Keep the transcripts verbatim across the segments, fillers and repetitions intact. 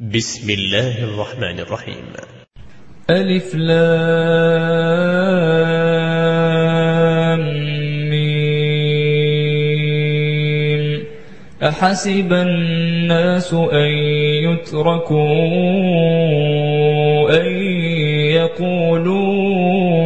بسم الله الرحمن الرحيم. ألف لام ميم. أحسب الناس أن يتركوا أن يقولوا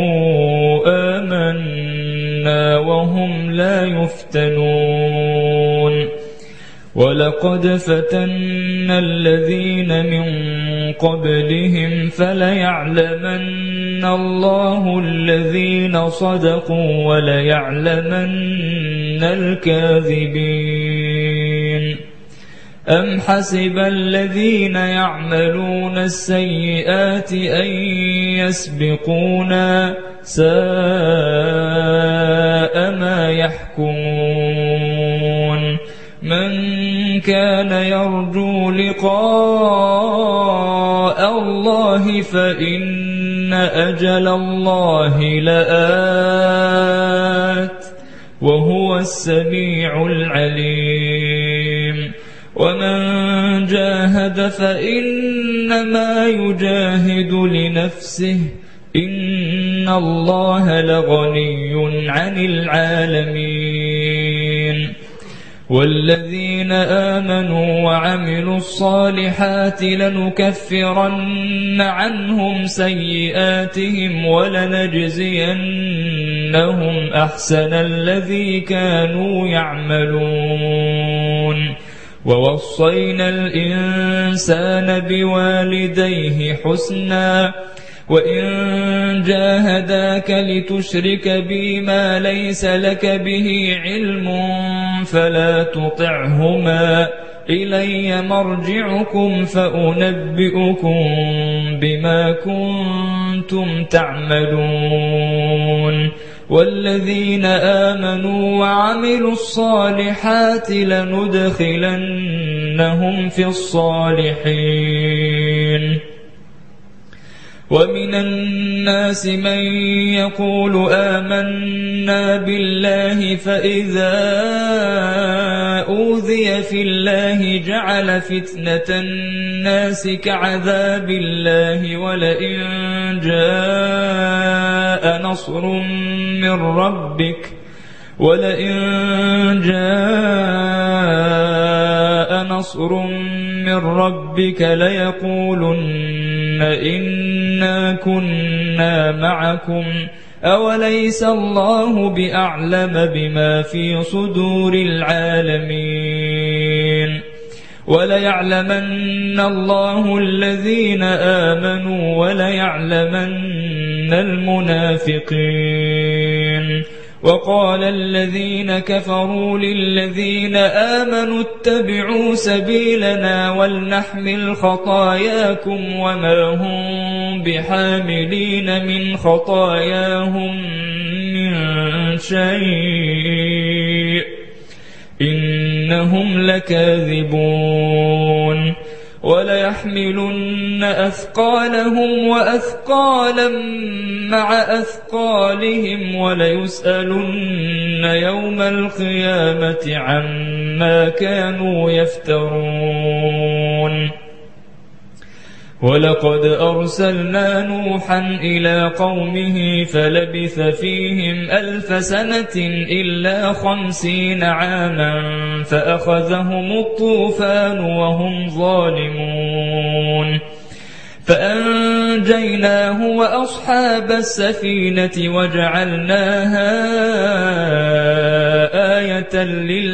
آمنا وهم لا يفتنون. ولقد فتنا الذين من قبلهم فليعلمن الله الذين صدقوا وليعلمن الكاذبين. أم حسب الذين يعملون السيئات أن يسبقونا ساء ما يحكمون. من كان يرجو لقاء الله فإن أجل الله لآت وهو السميع العليم. ومن جاهد فإنما يجاهد لنفسه إن الله لغني عن العالمين. والذين آمنوا وعملوا الصالحات لنكفرن عنهم سيئاتهم ولنجزينهم أحسن الذي كانوا يعملون. ووصينا الإنسان بوالديه حسنا وإن جاهداك لتشرك بي ما ليس لك به علم فلا تطعهما إلي مرجعكم فأنبئكم بما كنتم تعملون. والذين آمنوا وعملوا الصالحات لندخلنهم في الصالحين. ومن الناس من يقول آمنا بالله فإذا أوذي في الله جعل فتنة الناس كعذاب الله ولئن جاء نصر من ربك ولئن جاء نصر من ربك ليقولن إنا كنا معكم أوليس الله بأعلم بما في صدور العالمين. وليعلمن الله الذين آمنوا وليعلمن المنافقين. وقال الذين كفروا للذين آمنوا اتبعوا سبيلنا ولنحمل خطاياكم وما هم بحاملين من خطاياهم من شيء إنهم لكاذبون. وليحملن أثقالهم وأثقالا مع أثقالهم وليسألن يوم القيامة عما كانوا يفترون. ولقد أرسلنا نوحا إلى قومه فلبث فيهم ألف سنة إلا خمسين عاما فأخذهم الطوفان وهم ظالمون. فأنجيناه وأصحاب السفينة وجعلناها آية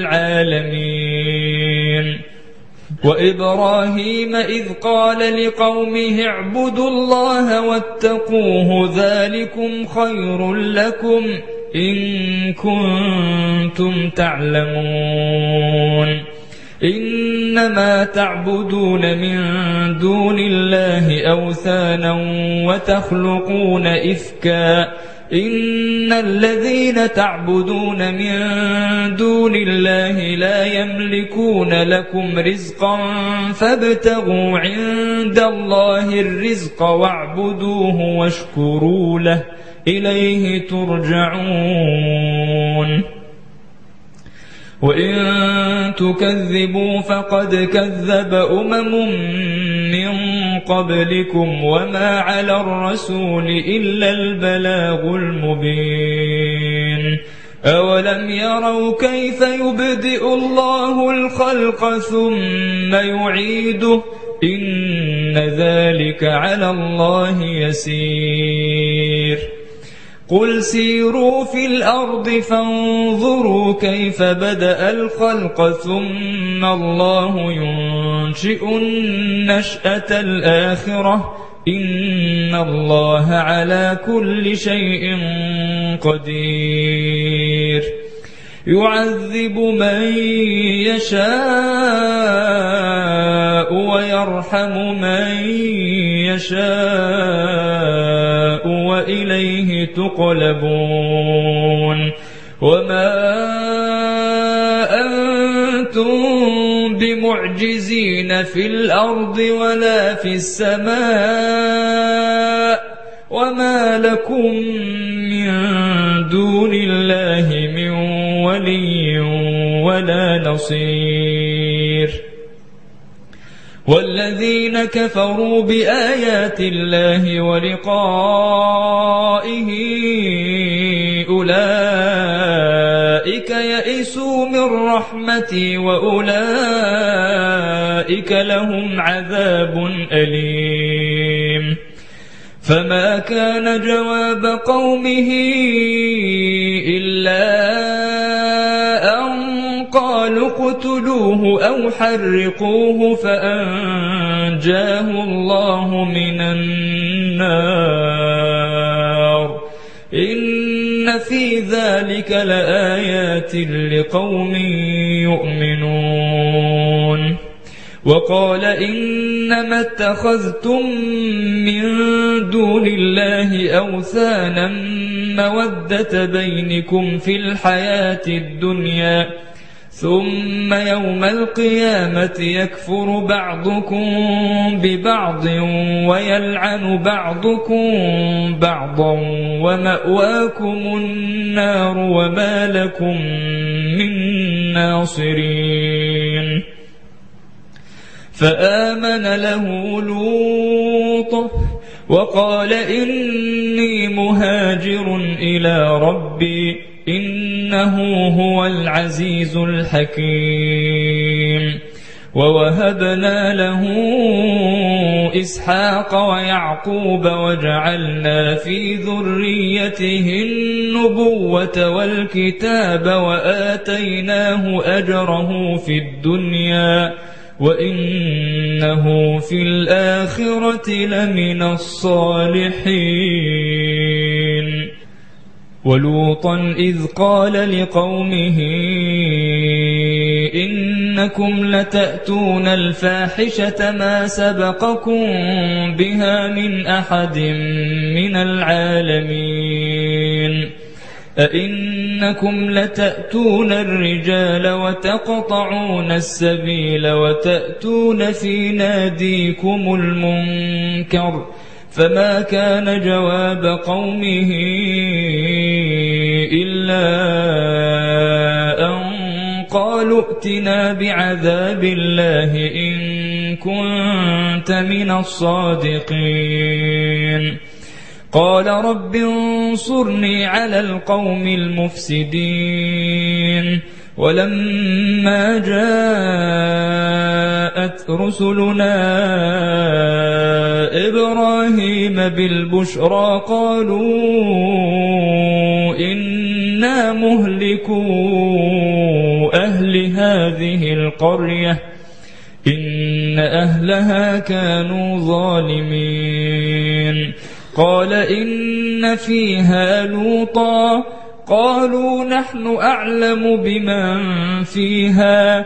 للعالمين. وإبراهيم إذ قال لقومه اعبدوا الله واتقوه ذلكم خير لكم إن كنتم تعلمون. إنما تعبدون من دون الله أوثانا وتخلقون إفكا إن الذين تعبدون من دون الله لا يملكون لكم رزقا فابتغوا عند الله الرزق واعبدوه واشكروا له إليه ترجعون. وإن تكذبوا فقد كذب أمم من قبلكم وما على الرسول إلا البلاغ المبين أولم يروا كيف يبدئ الله الخلق ثم يعيده إن ذلك على الله يسير قل سيروا في الأرض فانظروا كيف بدأ الخلق ثم الله ينشئ النشأة الآخرة إن الله على كل شيء قدير يعذب من يشاء ويرحم من يشاء وإليه تقلبون وما أنتم بمعجزين في الأرض ولا في السماء وما لكم من دون الله من ولي ولا نصير والذين كفروا بآيات الله ولقائه أولئك يئسوا من رحمتي وأولئك لهم عذاب أليم فما كان جواب قومه إلا أن قالوا اقتلوه أو حرقوه فأنجاه الله من النار إن في ذلك لآيات لقوم يؤمنون وقال إنما اتخذتم من دون الله أوثانا مودة بينكم في الحياة الدنيا ثم يوم القيامة يكفر بعضكم ببعض ويلعن بعضكم بعضا ومأواكم النار وما لكم من ناصرين فآمن له لوط وقال إني مهاجر إلى ربي إنه هو العزيز الحكيم ووهبنا له إسحاق ويعقوب وجعلنا في ذريته النبوة والكتاب وآتيناه أجره في الدنيا وإنه في الآخرة لمن الصالحين ولوطا إذ قال لقومه إنكم لتأتون الفاحشة ما سبقكم بها من أحد من العالمين أئنكم لتأتون الرجال وتقطعون السبيل وتأتون في ناديكم المنكر فما كان جواب قومه إلا أن قالوا ائتنا بعذاب الله إن كنت من الصادقين قال رب انصرني على القوم المفسدين ولما جاءت رسلنا إبراهيم بالبشرى قالوا إنا مهلكو أهل هذه القرية إن أهلها كانوا ظالمين قال إن فيها لوطا قالوا نحن أعلم بمن فيها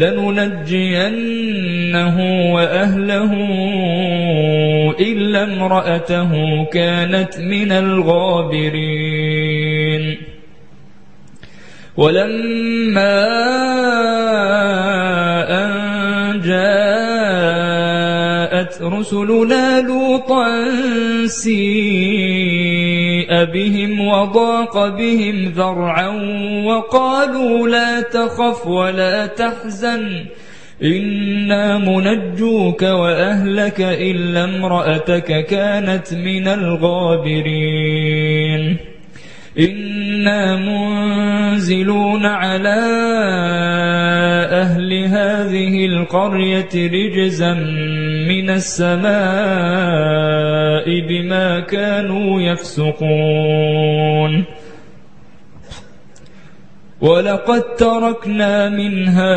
لننجينه وأهله إلا امرأته كانت من الغابرين ولما أن جاءت رسلنا لوطا سيء بهم وضاق بهم ذرعا وقالوا لا تخف ولا تحزن إنا منجوك وأهلك إلا امرأتك كانت من الغابرين إنا منزلون على أهل هذه القرية رجزا من السماء بما كانوا يفسقون ولقد تركنا منها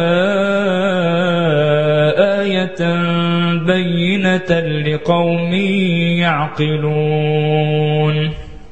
آية بينة لقوم يعقلون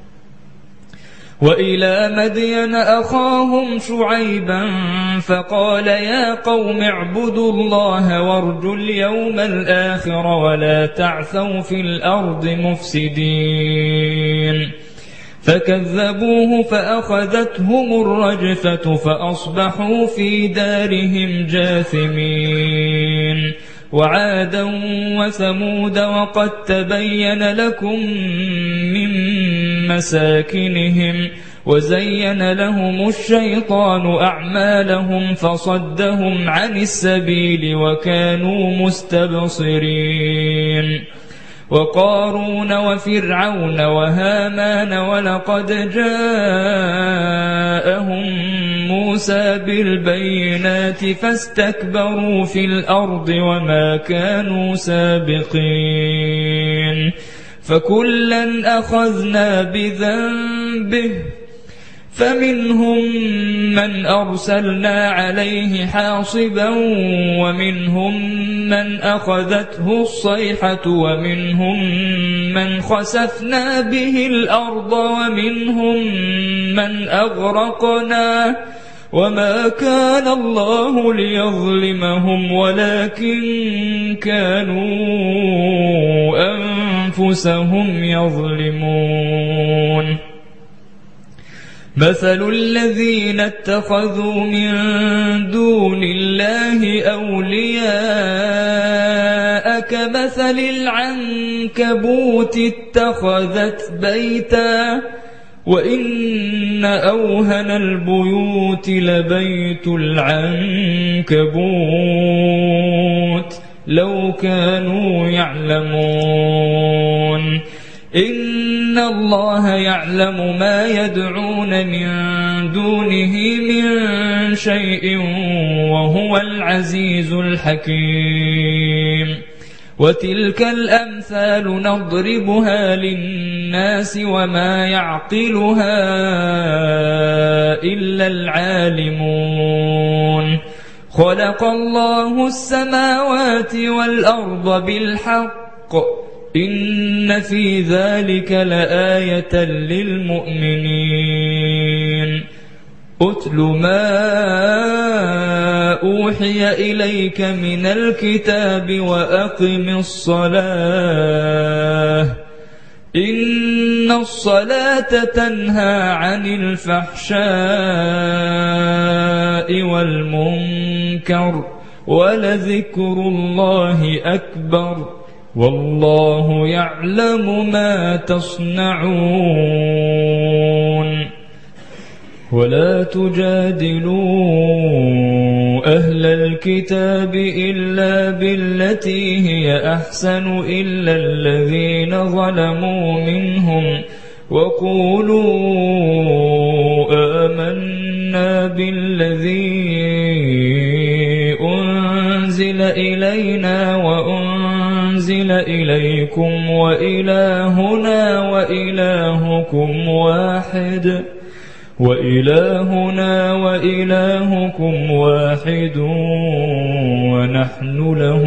وإلى مدين أخاهم شعيبا فقال يا قوم اعبدوا الله وارجوا اليوم الآخر ولا تعثوا في الأرض مفسدين فكذبوه فأخذتهم الرجفة فأصبحوا في دارهم جاثمين وعادا وثمود وقد تبين لكم من مساكنهم وزين لهم الشيطان أعمالهم فصدهم عن السبيل وكانوا مستبصرين وقارون وفرعون وهامان ولقد جاءهم موسى بالبينات فاستكبروا في الأرض وما كانوا سابقين فكلا أخذنا بذنبه فمنهم من أرسلنا عليه حاصبا ومنهم من أخذته الصيحة ومنهم من خسفنا به الأرض ومنهم من أغرقنا وما كان الله ليظلمهم ولكن كانوا أنفسهم يظلمون مثل الذين اتخذوا من دون الله أولياء كمثل العنكبوت اتخذت بيتا وإن أوهن البيوت لبيت العنكبوت لو كانوا يعلمون إن الله يعلم ما يدعون من دونه من شيء وهو العزيز الحكيم وتلك الأمثال نضربها للناس وما يعقلها إلا العالمون خلق الله السماوات والأرض بالحق إن في ذلك لآية للمؤمنين أتل ما أوحي إليك من الكتاب وأقم الصلاة إن الصلاة تنهى عن الفحشاء والمنكر ولذكر الله أكبر والله يعلم ما تصنعون ولا تجادلوا أهل الكتاب إلا بالتي هي أحسن إلا الذين ظلموا منهم وقولوا آمنا بالذي أنزل إلينا وأنزل إليكم وإلهنا وإلهكم واحد وإلهنا وإلهكم واحد ونحن له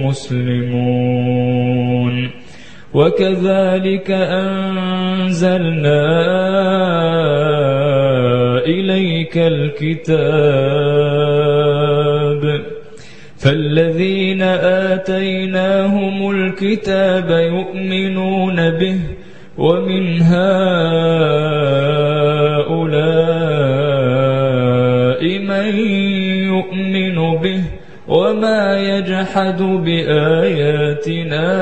مسلمون وكذلك أنزلنا إليك الكتاب فالذين آتيناهم الكتاب يؤمنون به ومن هؤلاء من يؤمن به وما يجحد بآياتنا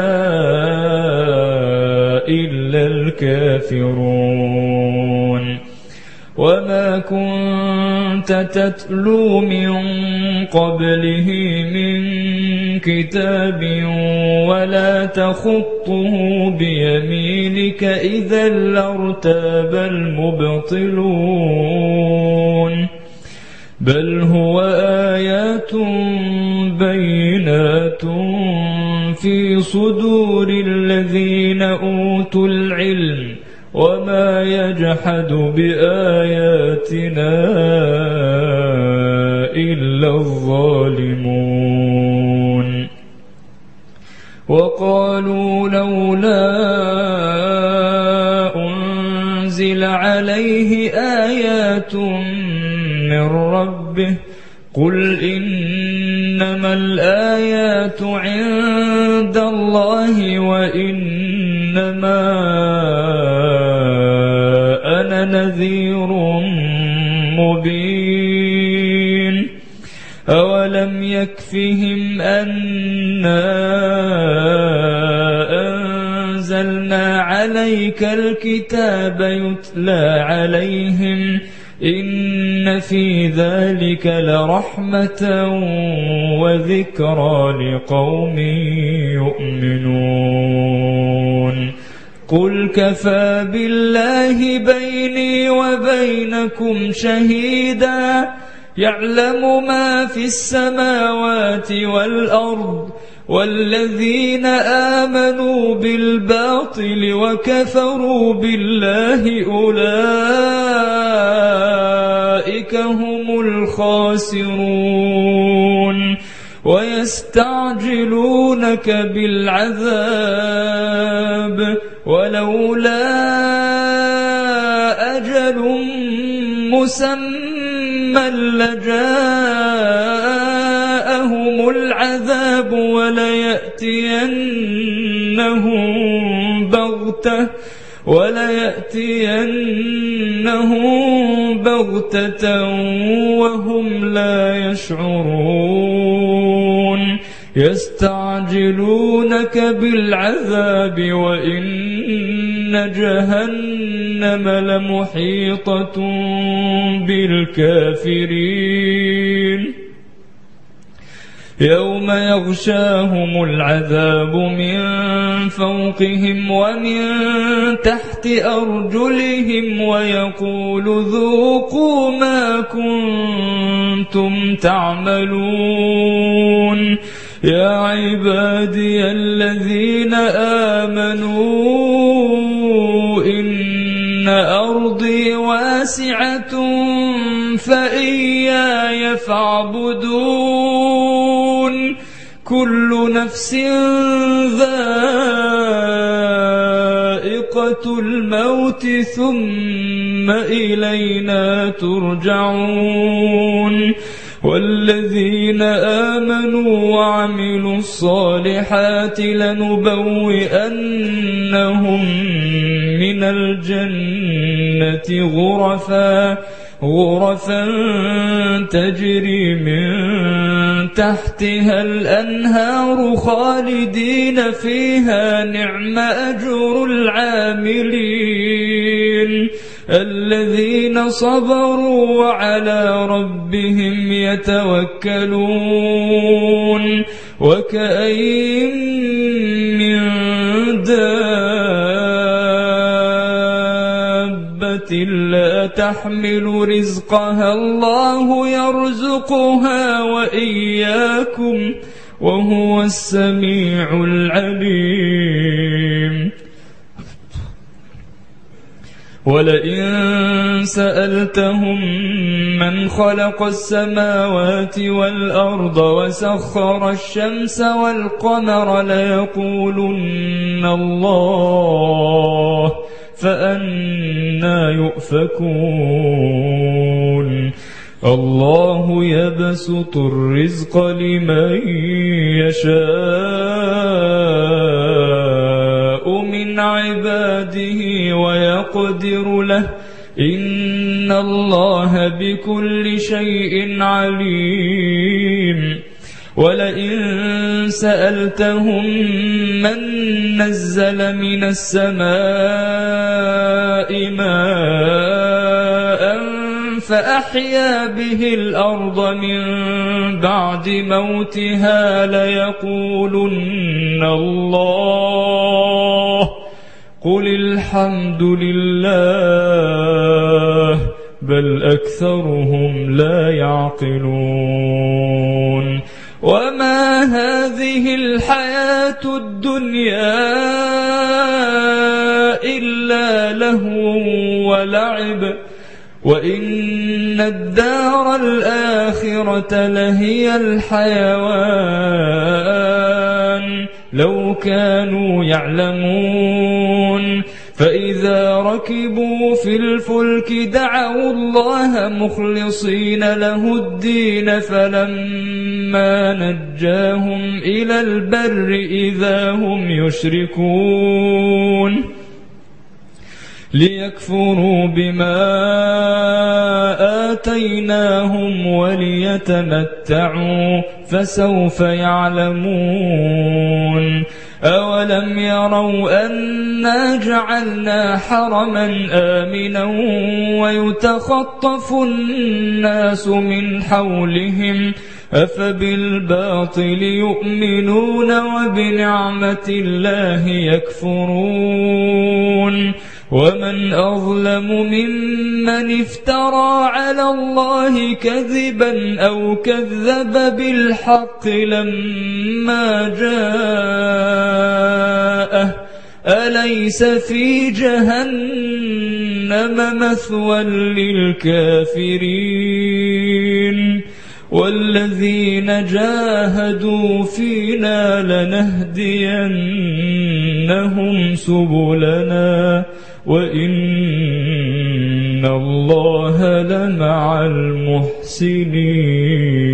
إلا الكافرون وما كنت تتلو من قبله من كتاب ولا تخطه بيمينك إذا لارتاب المبطلون بل هو آيات بينات في صدور الذين أوتوا العلم وما يجحد بآياتنا إلا الظالمون وقالوا لولا أنزل عليه آيات من ربه قل إنما الآيات عند الله وإنما أنا نذير مبين أولم يكفهم أنا أنزلنا عليك الكتاب يتلى عليهم إن في ذلك لرحمة وذكرى لقوم يؤمنون قل كفى بالله بيني وبينكم شهيدا يعلم ما في السماوات والأرض والذين آمنوا بالباطل وكفروا بالله أولئك هم الخاسرون ويستعجلونك بالعذاب ولولا أجل مسمى لجاءهم العذاب وليأتينهم بغتة وليأتينهم بغتة وهم لا يشعرون يستعجلونك بالعذاب وإن جهنم لمحيطة بالكافرين يوم يغشاهم العذاب من فوقهم ومن تحت أرجلهم ويقول ذوقوا ما كنتم تعملون يا عبادي الذين آمنوا إن أرضي واسعة فإياي فاعبدون كل نفس ذائقة الموت ثم إلينا ترجعون والذين آمنوا وعملوا الصالحات لنبوئنهم من الجنة غرفا غرفا تجري من تحتها الأنهار خالدين فيها نعم أجر العاملين الذين صبروا وعلى ربهم يتوكلون وكأين من دابة لا تحمل رزقها الله يرزقها وإياكم وهو السميع العليم ولئن سألتهم من خلق السماوات والأرض وسخر الشمس والقمر ليقولن الله فأنى يؤفكون الله يبسط الرزق لمن يشاء من عباده ويقدر له إن الله بكل شيء عليم ولئن سألتهم من نزل من السماء ماء فأحيا به الأرض من بعد موتها ليقولن الله قل الحمد لله بل أكثرهم لا يعقلون وما هذه الحياة الدنيا إلا لهو ولعب وإن الدار الآخرة لهي الحيوان لو كانوا يعلمون فإذا ركبوا في الفلك دعوا الله مخلصين له الدين فلما نجاهم إلى البر إذا هم يشركون ليكفروا بما آتيناهم وليتمتعوا فسوف يعلمون أولم يروا أنا جعلنا حرما آمنا ويتخطف الناس من حولهم أفبالباطل يؤمنون وبنعمة الله يكفرون ومن أظلم ممن افترى على الله كذبا أو كذب بالحق لما جاءه أليس في جهنم مثوى للكافرين والذين جاهدوا فينا لنهدينهم سبلنا وإن الله لمع المحسنين.